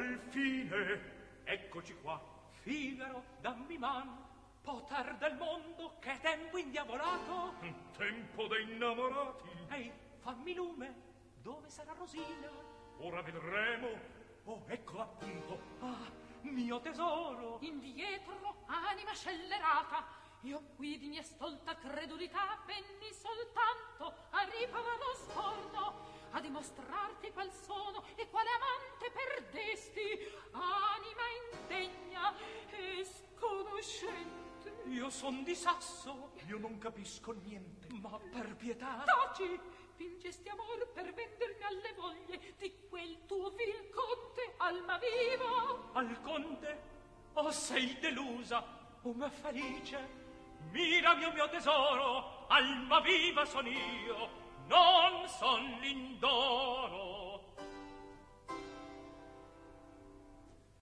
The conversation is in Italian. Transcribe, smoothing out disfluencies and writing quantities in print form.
Alfine, eccoci qua. Figaro, dammi man, poter del mondo, che tempo indiavolato. Tempo dei innamorati. Ehi, fammi lume, dove sarà Rosina? Ora vedremo. Oh, eccola appunto. Ah, mio tesoro. Indietro, anima scellerata. Io qui di mia stolta credulità venni soltanto a riparar lo scorno, a dimostrarti qual sono e quale amante perdesti, anima indegna e sconoscente. Io son di Sasso. Io non capisco niente. Ma per pietà. Taci! Fingesti amor per vendermi alle voglie di quel tuo vil conte Almaviva. Al conte? Oh, sei delusa, oh ma felice. Mira mio tesoro, Almaviva son io, non son Lindoro.